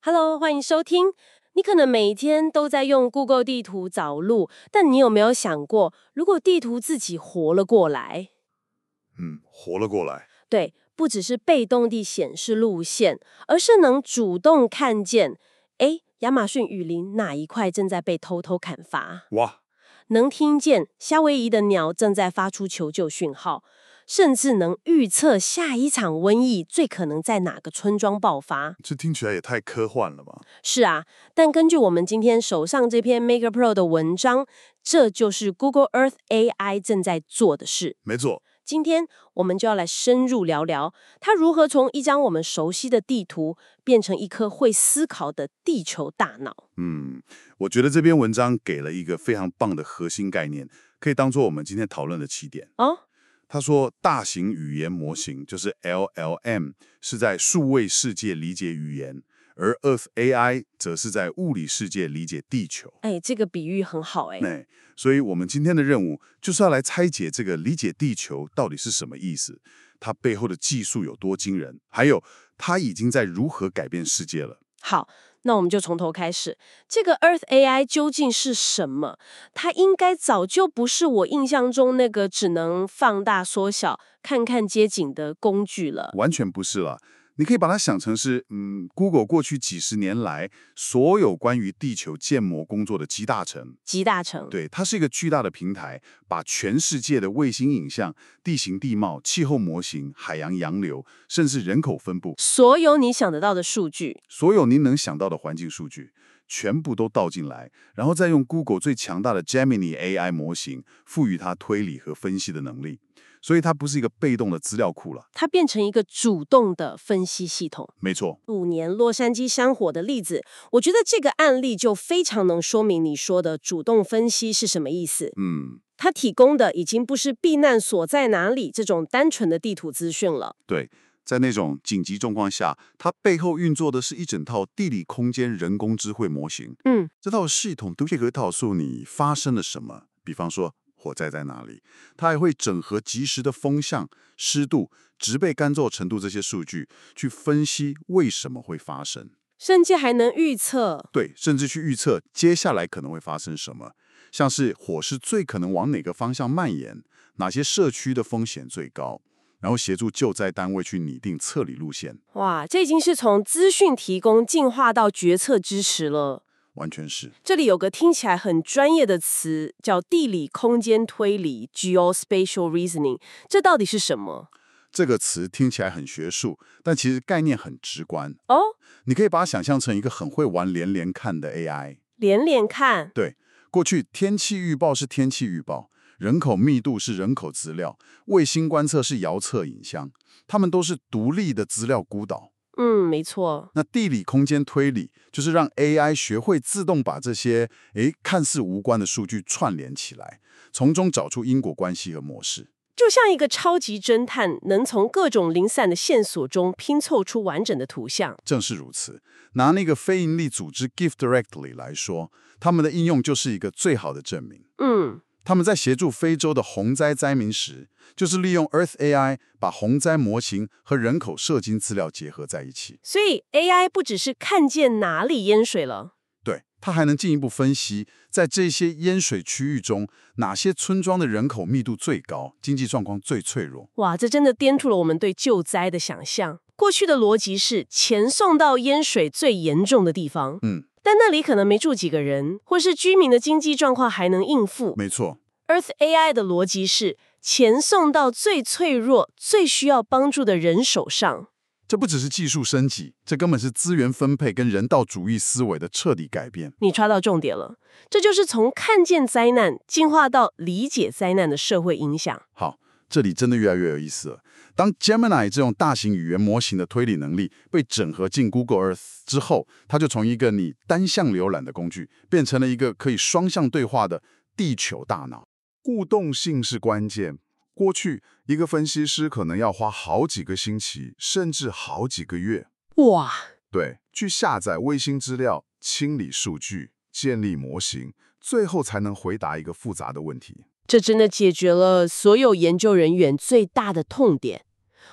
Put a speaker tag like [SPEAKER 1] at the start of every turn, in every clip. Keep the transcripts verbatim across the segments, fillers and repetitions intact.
[SPEAKER 1] Hello，欢迎收听。你可能每天都在用 Google 地图找路，但你有没有想过，如果地图自己活了过来？
[SPEAKER 2] 嗯，活了过来。
[SPEAKER 1] 对，不只是被动地显示路线，而是能主动看见，诶，亚马逊雨林哪一块正在被偷偷砍伐？
[SPEAKER 2] 哇，
[SPEAKER 1] 能听见夏威夷的鸟正在发出求救讯号，甚至能预测下一场瘟疫最可能在哪个村庄爆发。
[SPEAKER 2] 这听起来也太科幻了吧？
[SPEAKER 1] 是啊，但根据我们今天手上这篇 Maker Pro 的文章，这就是 Google Earth A I 正在做的事。
[SPEAKER 2] 没错，
[SPEAKER 1] 今天我们就要来深入聊聊，它如何从一张我们熟悉的地图变成一颗会思考的地球大脑。
[SPEAKER 2] 嗯，我觉得这篇文章给了一个非常棒的核心概念，可以当做我们今天讨论的起点。
[SPEAKER 1] 哦，
[SPEAKER 2] 他说，大型语言模型就是 L L M， 是在数位世界理解语言，而 Earth A I 则是在物理世界理解地球。
[SPEAKER 1] 哎，这个比喻很好哎。
[SPEAKER 2] 那所以我们今天的任务就是要来拆解这个理解地球到底是什么意思，它背后的技术有多惊人，还有它已经在如何改变世界了。
[SPEAKER 1] 好，那我们就从头开始。这个 Earth A I 究竟是什么？它应该早就不是我印象中那个只能放大缩小、看看街景的工具了。
[SPEAKER 2] 完全不是了。你可以把它想成是，嗯，Google 过去几十年来所有关于地球建模工作的集大成。
[SPEAKER 1] 集大成。
[SPEAKER 2] 对，它是一个巨大的平台，把全世界的卫星影像、地形地貌、气候模型、海洋洋流，甚至人口分布，
[SPEAKER 1] 所有你想得到的数据，
[SPEAKER 2] 所有您能想到的环境数据，全部都倒进来，然后再用 Google 最强大的 Gemini A I 模型，赋予它推理和分析的能力。所以它不是一个被动的资料库了，
[SPEAKER 1] 它变成一个主动的分析系统。
[SPEAKER 2] 没错。
[SPEAKER 1] 五年洛杉矶山火的例子，我觉得这个案例就非常能说明你说的主动分析是什么意思。
[SPEAKER 2] 嗯，
[SPEAKER 1] 它提供的已经不是避难所在哪里这种单纯的地图资讯了。
[SPEAKER 2] 对，在那种紧急状况下，它背后运作的是一整套地理空间人工智慧模型。
[SPEAKER 1] 嗯，
[SPEAKER 2] 这套系统都可以告诉你发生了什么，比方说火灾在哪里，它还会整合及时的风向、湿度、植被干燥程度这些数据，去分析为什么会发生。
[SPEAKER 1] 甚至还能预测。
[SPEAKER 2] 对，甚至去预测接下来可能会发生什么，像是火势最可能往哪个方向蔓延，哪些社区的风险最高，然后协助救灾单位去拟定撤离路线。
[SPEAKER 1] 哇，这已经是从资讯提供进化到决策支持了。
[SPEAKER 2] 完全是。
[SPEAKER 1] 这里有个听起来很专业的词，叫地理空间推理 （Geospatial Reasoning）。这到底是什么？
[SPEAKER 2] 这个词听起来很学术，但其实概念很直观。
[SPEAKER 1] 哦，
[SPEAKER 2] 你可以把它想象成一个很会玩连连看的 A I。
[SPEAKER 1] 连连看。
[SPEAKER 2] 对，过去天气预报是天气预报，人口密度是人口资料，卫星观测是遥测影像，它们都是独立的资料孤岛。
[SPEAKER 1] 嗯，没错。
[SPEAKER 2] 那地理空间推理就是让 A I 学会自动把这些诶看似无关的数据串联起来，从中找出因果关系和模式。
[SPEAKER 1] 就像一个超级侦探，能从各种零散的线索中拼凑出完整的图像。
[SPEAKER 2] 正是如此。拿那个非营利组织 Give Directly 来说，他们的应用就是一个最好的证明。
[SPEAKER 1] 嗯，
[SPEAKER 2] 他们在协助非洲的洪灾灾民时，就是利用 Earth A I 把洪灾模型和人口社经资料结合在一起。
[SPEAKER 1] 所以 A I 不只是看见哪里淹水了，
[SPEAKER 2] 对，它还能进一步分析，在这些淹水区域中，哪些村庄的人口密度最高，经济状况最脆弱。
[SPEAKER 1] 哇，这真的颠覆了我们对救灾的想象。过去的逻辑是钱送到淹水最严重的地方，
[SPEAKER 2] 嗯，
[SPEAKER 1] 但那里可能没住几个人，或是居民的经济状况还能应付。
[SPEAKER 2] 没错。
[SPEAKER 1] Earth A I 的逻辑是钱送到最脆弱、最需要帮助的人手上。
[SPEAKER 2] 这不只是技术升级，这根本是资源分配跟人道主义思维的彻底改变。
[SPEAKER 1] 你抓到重点了，这就是从看见灾难进化到理解灾难的社会影响。
[SPEAKER 2] 好，这里真的越来越有意思了。当 Gemini 这种大型语言模型的推理能力被整合进 Google Earth 之后，它就从一个你单向浏览的工具，变成了一个可以双向对话的地球大脑。
[SPEAKER 3] 互动性是关键。过去，一个分析师可能要花好几个星期，甚至好几个月，
[SPEAKER 1] 哇，
[SPEAKER 3] 对，去下载卫星资料、清理数据、建立模型，最后才能回答一个复杂的问题。
[SPEAKER 1] 这真的解决了所有研究人员最大的痛点。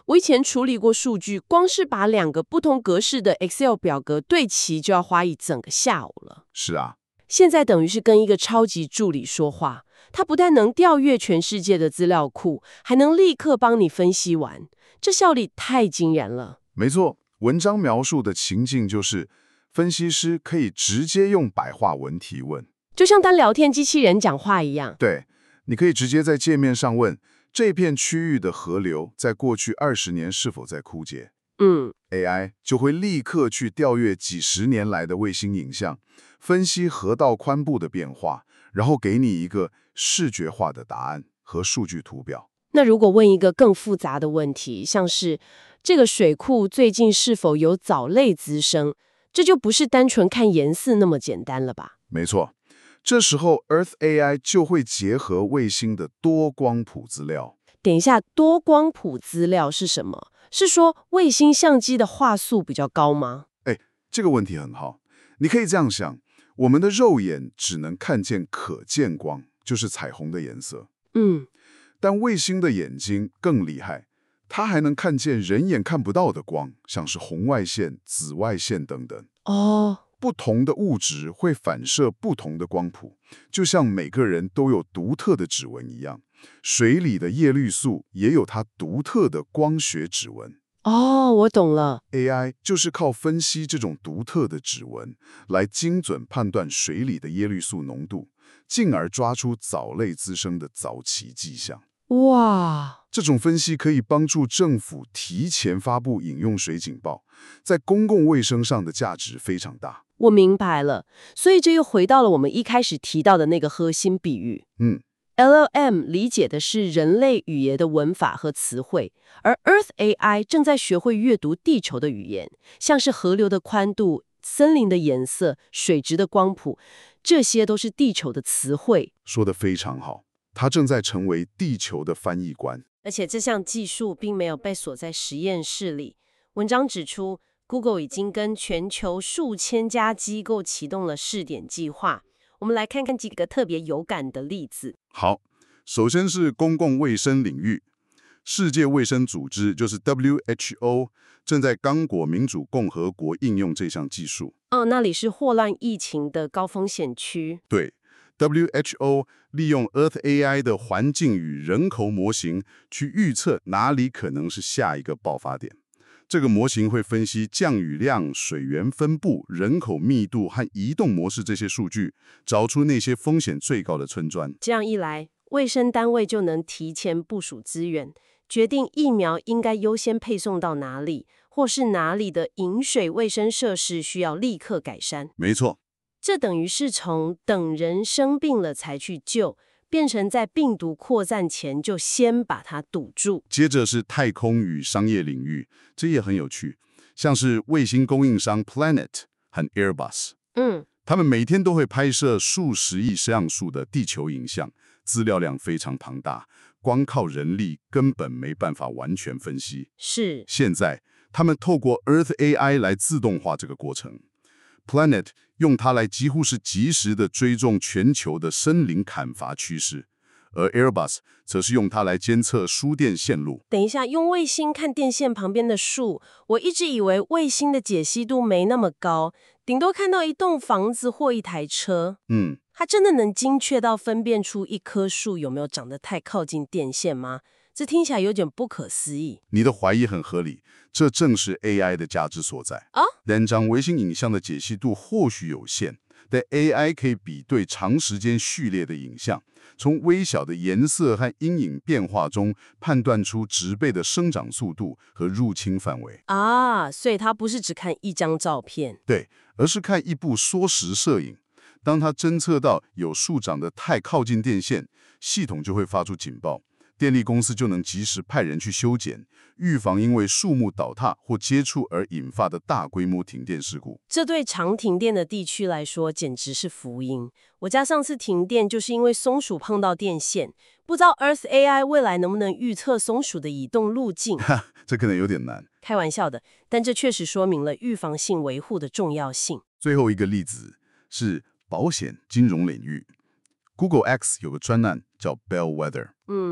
[SPEAKER 1] 我以前处理过数据，光是把两个不同格式的 Excel 表格对齐，就要花一整个下午了。
[SPEAKER 3] 是啊，
[SPEAKER 1] 现在等于是跟一个超级助理说话，他不但能调阅全世界的资料库，还能立刻帮你分析完，这效率太惊人了。
[SPEAKER 3] 没错，文章描述的情境就是分析师可以直接用白话文提问，
[SPEAKER 1] 就像当聊天机器人讲话一样。
[SPEAKER 3] 对，你可以直接在界面上问这片区域的河流在过去二十年是否在枯竭，
[SPEAKER 1] 嗯，
[SPEAKER 3] A I 就会立刻去调阅几十年来的卫星影像，分析河道宽度的变化，然后给你一个视觉化的答案和数据图表。
[SPEAKER 1] 那如果问一个更复杂的问题，像是这个水库最近是否有藻类滋生，这就不是单纯看颜色那么简单了吧？
[SPEAKER 3] 没错，这时候 Earth A I 就会结合卫星的多光谱资料。
[SPEAKER 1] 等一下，多光谱资料是什么？是说卫星相机的画素比较高吗？
[SPEAKER 3] 哎，这个问题很好。你可以这样想，我们的肉眼只能看见可见光，就是彩虹的颜色。
[SPEAKER 1] 嗯，
[SPEAKER 3] 但卫星的眼睛更厉害，它还能看见人眼看不到的光，像是红外线、紫外线等等。
[SPEAKER 1] 哦，
[SPEAKER 3] 不同的物质会反射不同的光谱，就像每个人都有独特的指纹一样，水里的叶绿素也有它独特的光学指纹。
[SPEAKER 1] 哦，我懂了。
[SPEAKER 3] A I 就是靠分析这种独特的指纹，来精准判断水里的叶绿素浓度，进而抓出藻类滋生的早期迹象。
[SPEAKER 1] 哇，
[SPEAKER 3] 这种分析可以帮助政府提前发布饮用水警报，在公共卫生上的价值非常大。
[SPEAKER 1] 我明白了。所以这又回到了我们一开始提到的那个核心比喻。
[SPEAKER 3] 嗯，
[SPEAKER 1] L L M 理解的是人类语言的文法和词汇，而 Earth A I 正在学会阅读地球的语言，像是河流的宽度、森林的颜色、水质的光谱，这些都是地球的词汇。
[SPEAKER 3] 说得非常好，它正在成为地球的翻译官。
[SPEAKER 1] 而且这项技术并没有被锁在实验室里。文章指出 ，Google 已经跟全球数千家机构启动了试点计划。我们来看看几个特别有感的例子。
[SPEAKER 2] 好，首先是公共卫生领域，世界卫生组织就是 W H O 正在刚果民主共和国应用这项技术。
[SPEAKER 1] 哦，那里是霍乱疫情的高风险区。
[SPEAKER 2] 对 ，W H O 利用 Earth A I 的环境与人口模型去预测哪里可能是下一个爆发点。这个模型会分析降雨量、水源分布、人口密度和移动模式这些数据，找出那些风险最高的村庄。
[SPEAKER 1] 这样一来，卫生单位就能提前部署资源，决定疫苗应该优先配送到哪里，或是哪里的饮水卫生设施需要立刻改善。
[SPEAKER 2] 没错，
[SPEAKER 1] 这等于是从等人生病了才去救，变成在病毒扩散前就先把它堵住。
[SPEAKER 2] 接着是太空与商业领域，这也很有趣，像是卫星供应商 Planet 和 Airbus，
[SPEAKER 1] 嗯，
[SPEAKER 2] 他们每天都会拍摄数十亿像素的地球影像，资料量非常庞大，光靠人力根本没办法完全分析。
[SPEAKER 1] 是。
[SPEAKER 2] 现在，他们透过 Earth A I 来自动化这个过程。Planet 用它来几乎是及时的追踪全球的森林砍伐趋势，而 Airbus 则是用它来监测输电线路。
[SPEAKER 1] 等一下，用卫星看电线旁边的树，我一直以为卫星的解析度没那么高，顶多看到一栋房子或一台车。
[SPEAKER 2] 嗯，
[SPEAKER 1] 它真的能精确到分辨出一棵树有没有长得太靠近电线吗？这听起来有点不可思议。
[SPEAKER 2] 你的怀疑很合理，这正是 A I 的价值所在。
[SPEAKER 1] 啊，
[SPEAKER 2] 两张卫星影像的解析度或许有限，但 A I 可以比对长时间序列的影像，从微小的颜色和阴影变化中判断出植被的生长速度和入侵范围。
[SPEAKER 1] 啊，所以它不是只看一张照片。
[SPEAKER 2] 对，而是看一部缩时摄影。当它侦测到有树长得太靠近电线，系统就会发出警报，电力公司就能及时派人去修剪，预防因为树木倒塌或接触而引发的大规模停电事故。
[SPEAKER 1] 这对常停电的地区来说简直是福音。我家上次停电就是因为松鼠碰到电线，不知道 Earth A I 未来能不能预测松鼠的移动路径。
[SPEAKER 2] 哈，这可能有点难。
[SPEAKER 1] 开玩笑的，但这确实说明了预防性维护的重要性。
[SPEAKER 2] 最后一个例子是保险金融领域。Google X 有个专栏叫 Bellwether，
[SPEAKER 1] 嗯，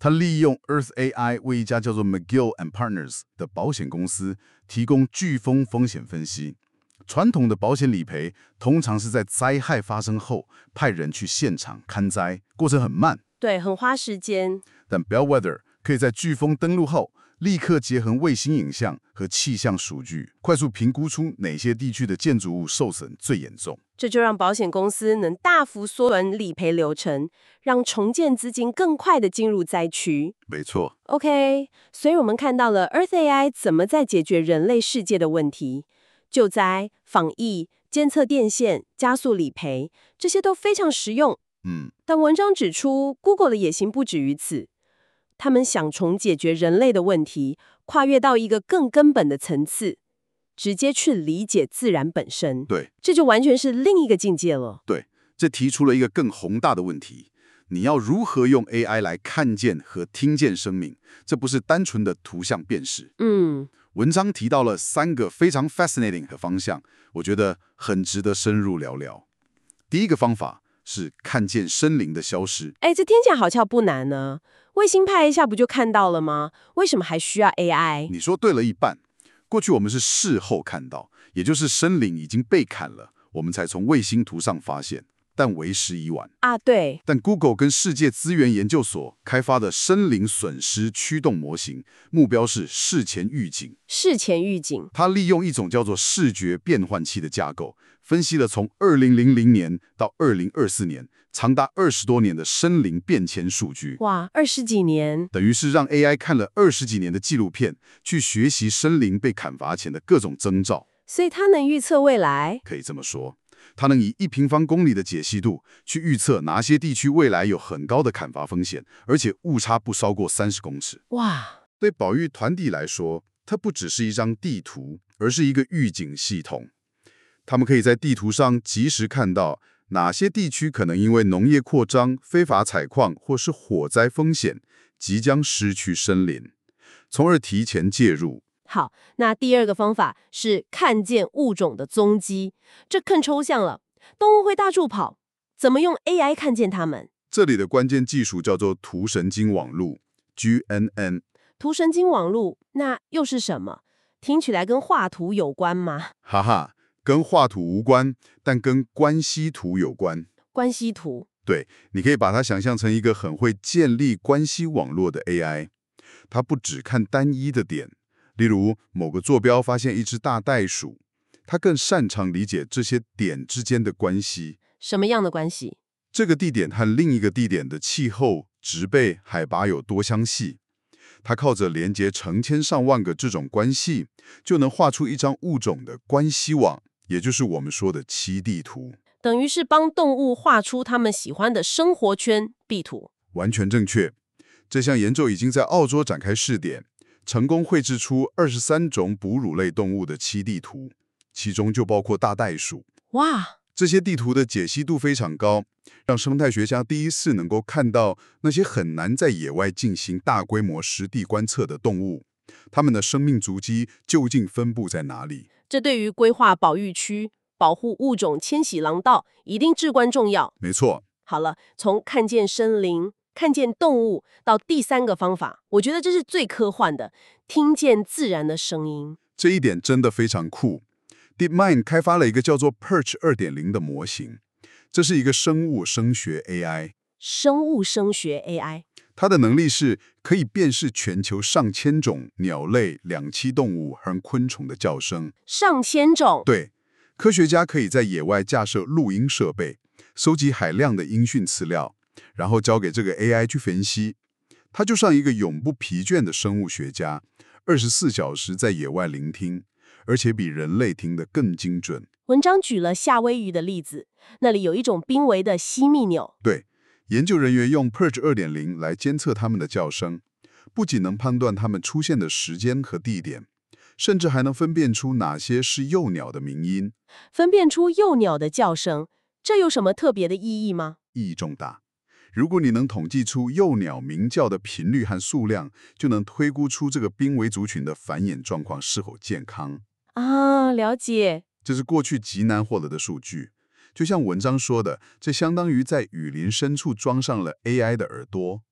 [SPEAKER 3] 他利用 Earth A I 为一家叫做 McGill and Partners 的保险公司提供飓风风险分析。传统的保险理赔通常是在灾害发生后派人去现场勘灾，过程很慢。
[SPEAKER 1] 对，很花时间。
[SPEAKER 3] 但 Bellwether 可以在飓风登陆后，立刻结合卫星影像和气象数据，快速评估出哪些地区的建筑物受损最严重。
[SPEAKER 1] 这就让保险公司能大幅缩短理赔流程，让重建资金更快地进入灾区。
[SPEAKER 3] 没错。
[SPEAKER 1] OK， 所以我们看到了 Earth A I 怎么在解决人类世界的问题，救灾、防疫、监测电线、加速理赔，这些都非常实用。
[SPEAKER 3] 嗯，
[SPEAKER 1] 但文章指出 ，Google 的野心不止于此，他们想从解决人类的问题，跨越到一个更根本的层次，直接去理解自然本身。
[SPEAKER 3] 对，
[SPEAKER 1] 这就完全是另一个境界了。
[SPEAKER 3] 对，这提出了一个更宏大的问题：你要如何用 A I 来看见和听见生命？这不是单纯的图像辨识。
[SPEAKER 1] 嗯，
[SPEAKER 3] 文章提到了三个非常 fascinating 的方向，我觉得很值得深入聊聊。第一个方法是看见生灵的消失。
[SPEAKER 1] 哎，这听起来好像不难呢，卫星拍一下不就看到了吗？为什么还需要 A I？
[SPEAKER 3] 你说对了一半。过去我们是事后看到，也就是生灵已经被砍了，我们才从卫星图上发现，但为时已晚
[SPEAKER 1] 啊。对，
[SPEAKER 3] 但 Google 跟世界资源研究所开发的生灵损失驱动模型，目标是事前预警。
[SPEAKER 1] 事前预警，
[SPEAKER 3] 它利用一种叫做视觉变换器的架构，分析了从二零零零年到二零二四年长达二十多年的生灵变迁数据。
[SPEAKER 1] 哇，二十几年，
[SPEAKER 3] 等于是让 A I 看了二十几年的纪录片，去学习生灵被砍伐前的各种征兆。
[SPEAKER 1] 所以它能预测未来。
[SPEAKER 3] 可以这么说，它能以一平方公里的解析度去预测哪些地区未来有很高的砍伐风险，而且误差不超过三十公尺。
[SPEAKER 1] 哇，
[SPEAKER 3] 对保育团体来说，它不只是一张地图，而是一个预警系统。他们可以在地图上及时看到哪些地区可能因为农业扩张、非法采矿或是火灾风险即将失去森林，从而提前介入。
[SPEAKER 1] 好，那第二个方法是看见物种的踪迹，这更抽象了。动物会大处跑，怎么用 A I 看见它们？
[SPEAKER 3] 这里的关键技术叫做图神经网络 G N N。
[SPEAKER 1] 图神经网络，那又是什么？听起来跟画图有关吗？
[SPEAKER 3] 哈哈，跟画图无关，但跟关系图有关。
[SPEAKER 1] 关系图，
[SPEAKER 3] 对，你可以把它想象成一个很会建立关系网络的 A I。它不只看单一的点，例如某个坐标发现一只大袋鼠，它更擅长理解这些点之间的关系。
[SPEAKER 1] 什么样的关系？
[SPEAKER 3] 这个地点和另一个地点的气候、植被、海拔有多相似？它靠着连接成千上万个这种关系，就能画出一张物种的关系网，也就是我们说的栖地图。
[SPEAKER 1] 等于是帮动物画出它们喜欢的生活圈地图。
[SPEAKER 3] 完全正确。这项研究已经在澳洲展开试点，成功绘制出二十三种哺乳类动物的栖地图，其中就包括大袋鼠。
[SPEAKER 1] 哇！
[SPEAKER 3] 这些地图的解析度非常高，让生态学家第一次能够看到那些很难在野外进行大规模实地观测的动物，它们的生命足迹究竟分布在哪里？
[SPEAKER 1] 这对于规划保育区、保护物种迁徙廊道一定至关重要。
[SPEAKER 3] 没错。
[SPEAKER 1] 好了，从看见生灵、看见动物到第三个方法，我觉得这是最科幻的，听见自然的声音。
[SPEAKER 3] 这一点真的非常酷。DeepMind 开发了一个叫做 Perch 二点零 的模型，这是一个生物声学 A I。
[SPEAKER 1] 生物声学 A I，
[SPEAKER 3] 它的能力是可以辨识全球上千种鸟类、两栖动物和昆虫的叫声。
[SPEAKER 1] 上千种。
[SPEAKER 3] 对，科学家可以在野外架设录音设备，收集海量的音讯资料，然后交给这个 A I 去分析。它就像一个永不疲倦的生物学家，二十四小时在野外聆听，而且比人类听得更精准。
[SPEAKER 1] 文章举了夏威夷的例子，那里有一种濒危的犀密鸟。
[SPEAKER 3] 对，研究人员用 Perch 二点零 来监测它们的叫声，不仅能判断它们出现的时间和地点，甚至还能分辨出哪些是幼鸟的鸣音。
[SPEAKER 1] 分辨出幼鸟的叫声，这有什么特别的意义吗？
[SPEAKER 3] 意义重大。如果你能统计出幼鸟鸣叫的频率和数量，就能推估出这个濒危族群的繁衍状况是否健康。
[SPEAKER 1] 啊，了解。
[SPEAKER 3] 这是过去极难获得的数据。就像文章说的，这相当于在雨林深处装上了 A I 的耳朵，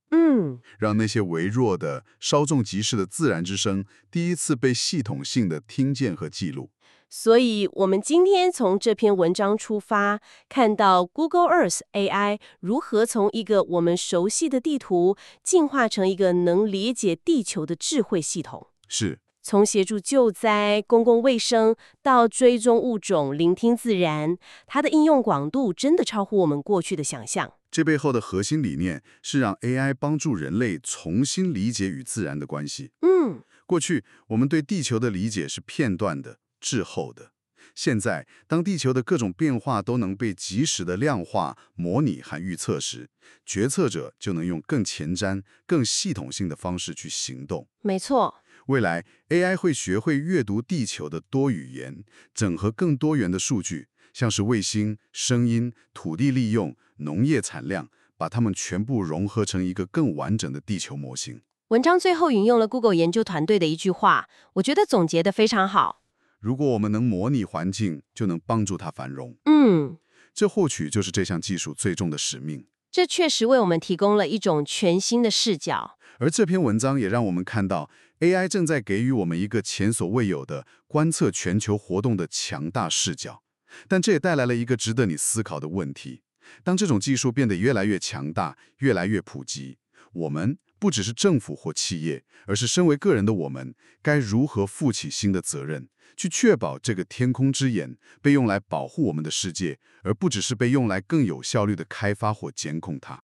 [SPEAKER 1] 嗯，
[SPEAKER 3] 让那些微弱的、稍纵即逝的自然之声第一次被系统性的听见和记录。
[SPEAKER 1] 所以我们今天从这篇文章出发，看到 Google Earth A I 如何从一个我们熟悉的地图进化成一个能理解地球的智慧系统。
[SPEAKER 3] 是，
[SPEAKER 1] 从协助救灾、公共卫生到追踪物种、聆听自然，它的应用广度真的超乎我们过去的想象。
[SPEAKER 3] 这背后的核心理念是让 A I 帮助人类重新理解与自然的关系。
[SPEAKER 1] 嗯，
[SPEAKER 3] 过去我们对地球的理解是片段的、滞后的。现在，当地球的各种变化都能被及时的量化、模拟和预测时，决策者就能用更前瞻、更系统性的方式去行动。
[SPEAKER 1] 没错。
[SPEAKER 3] 未来 A I 会学会阅读地球的多语言，整合更多元的数据，像是卫星、声音、土地利用、农业产量，把它们全部融合成一个更完整的地球模型。
[SPEAKER 1] 文章最后引用了 Google 研究团队的一句话，我觉得总结得非常好。
[SPEAKER 3] 如果我们能模拟环境，就能帮助它繁荣。
[SPEAKER 1] 嗯，
[SPEAKER 3] 这或许就是这项技术最重的使命。
[SPEAKER 1] 这确实为我们提供了一种全新的视角。
[SPEAKER 3] 而这篇文章也让我们看到 A I 正在给予我们一个前所未有的观测全球活动的强大视角。但这也带来了一个值得你思考的问题：当这种技术变得越来越强大、越来越普及，我们不只是政府或企业，而是身为个人的我们，该如何负起新的责任，去确保这个天空之眼被用来保护我们的世界，而不只是被用来更有效率地开发或监控它？